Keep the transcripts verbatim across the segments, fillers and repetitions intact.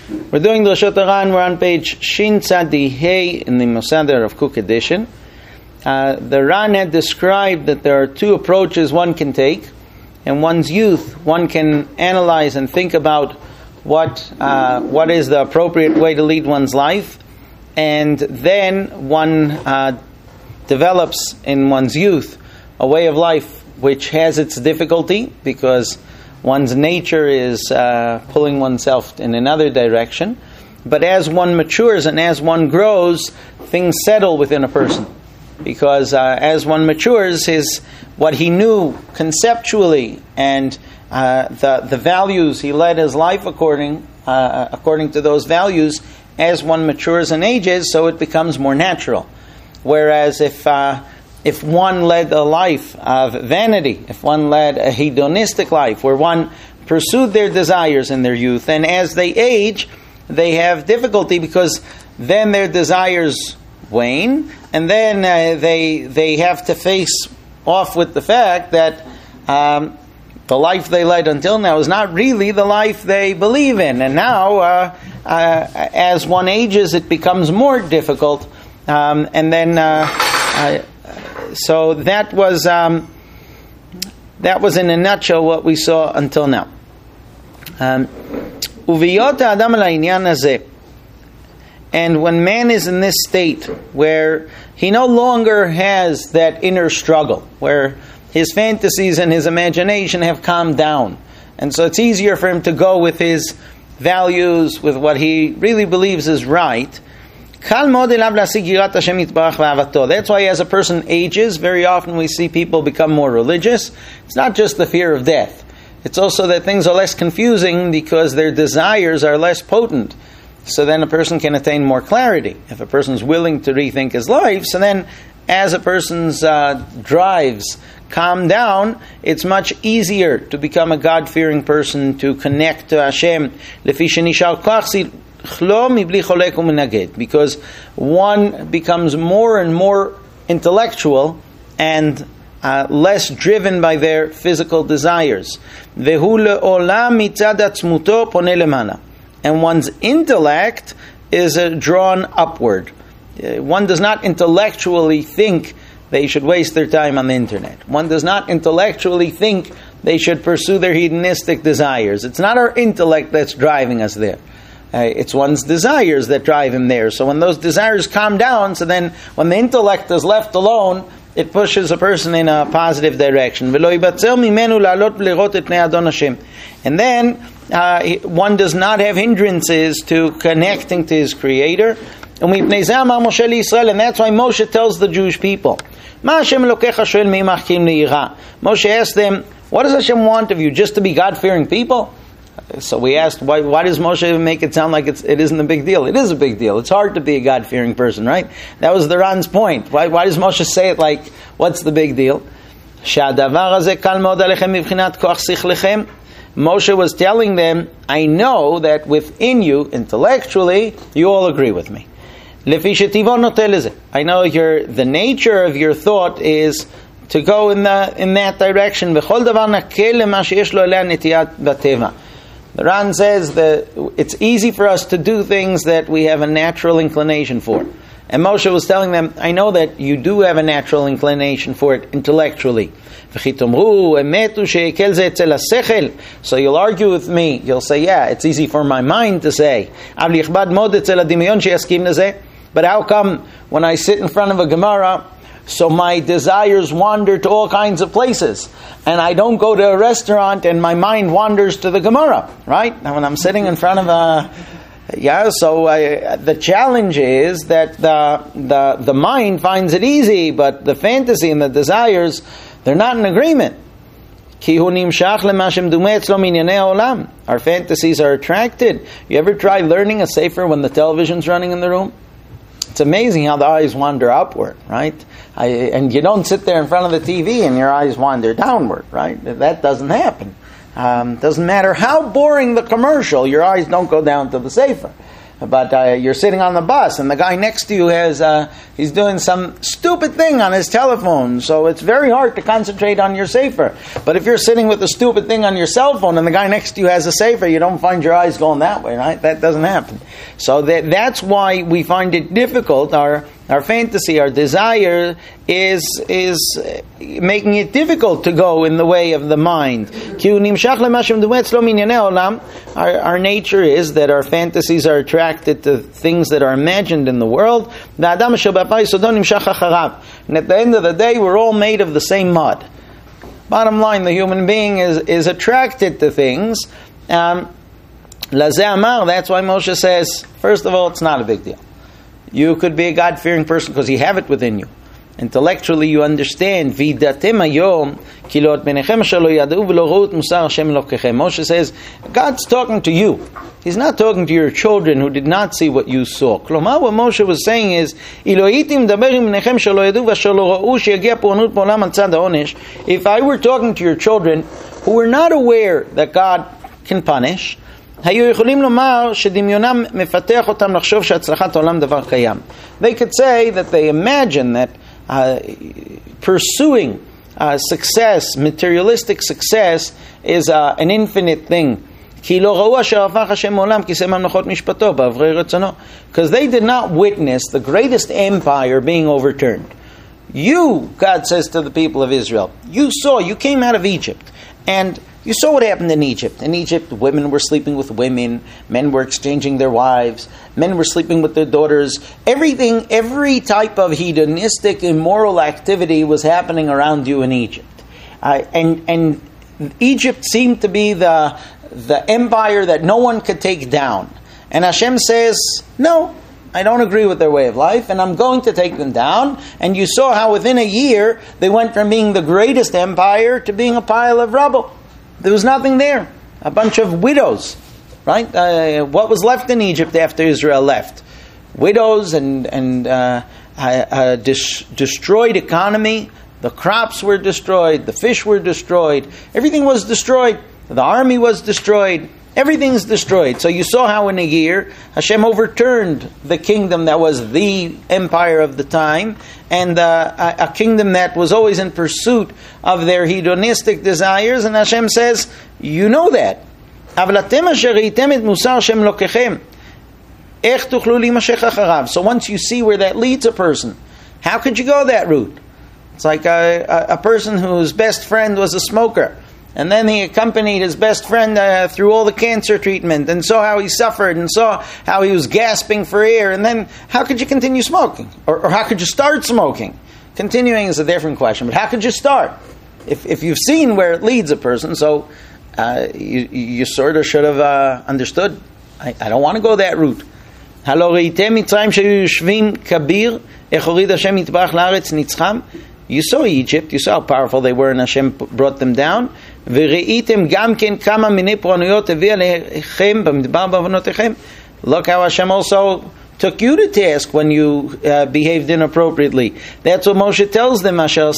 We're doing the Reshut Haran. We're on page Shin Tzadi Hey in the Mosader of Kook edition. Uh, the Ran had described that there are two approaches one can take. In one's youth, one can analyze and think about what uh, what is the appropriate way to lead one's life, and then one uh, develops in one's youth a way of life which has its difficulty because one's nature is uh, pulling oneself in another direction. But as one matures and as one grows, things settle within a person. Because uh, as one matures, his what he knew conceptually and uh, the the values he led his life according uh, according to those values, as one matures and ages, so it becomes more natural. Whereas if uh, if one led a life of vanity, if one led a hedonistic life, where one pursued their desires in their youth, and as they age, they have difficulty because then their desires wane, and then uh, they they have to face off with the fact that um, the life they led until now is not really the life they believe in. And now, uh, uh, as one ages, it becomes more difficult. Um, and then, uh, uh, so that was um, that was in a nutshell what we saw until now. Um, And when man is in this state where he no longer has that inner struggle, where his fantasies and his imagination have calmed down, and so it's easier for him to go with his values, with what he really believes is right, that's why as a person ages, very often we see people become more religious. It's not just the fear of death. It's also that things are less confusing because their desires are less potent. So then a person can attain more clarity. If a person's willing to rethink his life, so then as a person's uh, drives calm down, it's much easier to become a God-fearing person, to connect to Hashem. Because one becomes more and more intellectual and uh, less driven by their physical desires. And one's intellect is uh, drawn upward. Uh, one does not intellectually think they should waste their time on the internet. One does not intellectually think they should pursue their hedonistic desires. It's not our intellect that's driving us there. Uh, it's one's desires that drive him there. So when those desires calm down, so then when the intellect is left alone, it pushes a person in a positive direction. And then uh, one does not have hindrances to connecting to his Creator. And that's why Moshe tells the Jewish people. Moshe asked them, what does Hashem want of you? Just to be God-fearing people? So we asked, why, why does Moshe make it sound like it's, it isn't a big deal? It is a big deal. It's hard to be a God-fearing person, right? That was the Ran's point. Why, why does Moshe say it like, what's the big deal? Moshe was telling them, I know that within you, intellectually, you all agree with me. I know your the nature of your thought is to go in the in that direction. The Ran says that it's easy for us to do things that we have a natural inclination for. And Moshe was telling them, I know that you do have a natural inclination for it intellectually. So you'll argue with me. You'll say, yeah, it's easy for my mind to say. But how come when I sit in front of a Gemara, so my desires wander to all kinds of places, and I don't go to a restaurant and my mind wanders to the Gemara, right? And when I'm sitting in front of a, yeah, so I, the challenge is that the, the the mind finds it easy, but the fantasy and the desires, they're not in agreement. Our fantasies are attracted. You ever try learning a sefer when the television's running in the room? It's amazing how the eyes wander upward, right? I, and you don't sit there in front of the T V and your eyes wander downward, right? That doesn't happen. Um, doesn't matter how boring the commercial, your eyes don't go down to the sefer. but uh, you're sitting on the bus and the guy next to you has uh, he's doing some stupid thing on his telephone, so it's very hard to concentrate on your sefer. But if you're sitting with a stupid thing on your cell phone and the guy next to you has a sefer, you don't find your eyes going that way, right? That doesn't happen. So that that's why we find it difficult. Our Our fantasy, our desire is is making it difficult to go in the way of the mind. Our, our nature is that our fantasies are attracted to things that are imagined in the world. And at the end of the day, we're all made of the same mud. Bottom line, the human being is, is attracted to things. Um, that's why Moshe says, first of all, it's not a big deal. You could be a God-fearing person because you have it within you. Intellectually, you understand. Moshe says, God's talking to you. He's not talking to your children who did not see what you saw. Klomar, what Moshe was saying is, if I were talking to your children who were not aware that God can punish, they could say that they imagine that uh, pursuing uh, success, materialistic success, is uh, an infinite thing. Because they did not witness the greatest empire being overturned. You, God says to the people of Israel, you saw, you came out of Egypt, and you saw what happened in Egypt. In Egypt, women were sleeping with women, men were exchanging their wives, men were sleeping with their daughters. Everything, every type of hedonistic, immoral activity was happening around you in Egypt. Uh, and and Egypt seemed to be the, the empire that no one could take down. And Hashem says, no, I don't agree with their way of life, and I'm going to take them down. And you saw how within a year, they went from being the greatest empire to being a pile of rubble. There was nothing there. A bunch of widows, right? Uh, what was left in Egypt after Israel left? Widows and and uh, a, a dis- destroyed economy. The crops were destroyed. The fish were destroyed. Everything was destroyed. The army was destroyed. Everything's destroyed. So you saw how in a year Hashem overturned the kingdom that was the empire of the time, and uh, a, a kingdom that was always in pursuit of their hedonistic desires. And Hashem says, you know that. So once you see where that leads a person, how could you go that route? It's like a, a, a person whose best friend was a smoker. And then he accompanied his best friend uh, through all the cancer treatment and saw how he suffered and saw how he was gasping for air. And then how could you continue smoking? Or, or how could you start smoking? Continuing is a different question, but how could you start? If if you've seen where it leads a person, so uh, you, you sort of should have uh, understood, I, I don't want to go that route. You saw Egypt, you saw how powerful they were, and Hashem brought them down. Look how Hashem also took you to task when you uh, behaved inappropriately. That's what Moshe tells them.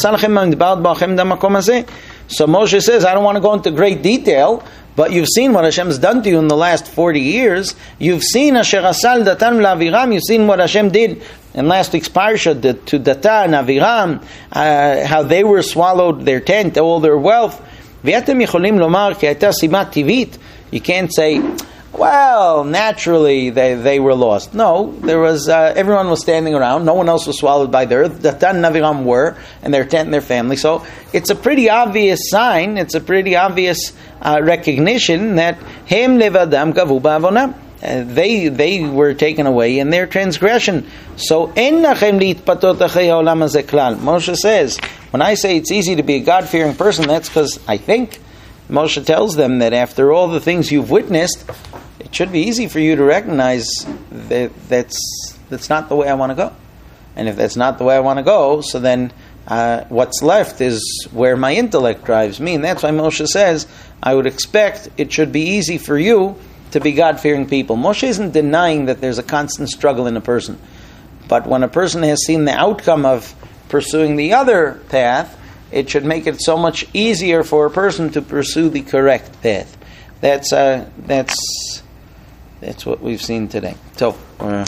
So Moshe says, I don't want to go into great detail, but you've seen what Hashem's done to you in the last forty years. You've seen Asher Asal Datan Laviram. You've seen what Hashem did in last week's parsha to Datan, Aviram, uh, how they were swallowed, their tent, all their wealth. You can't say, well, naturally they, they were lost. No, there was uh, everyone was standing around. No one else was swallowed by the earth. Datan and Aviram were, and their tent and their family. So it's a pretty obvious sign. It's a pretty obvious uh, recognition that Hem levadam gavu ba'avonam. They they were taken away in their transgression. So en nachem liitpatot achei haolam hazeh klal. Moshe says, when I say it's easy to be a God-fearing person, that's because I think. Moshe tells them that after all the things you've witnessed, it should be easy for you to recognize that that's that's not the way I want to go. And if that's not the way I want to go, so then uh, what's left is where my intellect drives me. And that's why Moshe says, I would expect it should be easy for you to be God-fearing people. Moshe isn't denying that there's a constant struggle in a person. But when a person has seen the outcome of pursuing the other path, it should make it so much easier for a person to pursue the correct path. That's uh, that's That's what we've seen today. So, uh,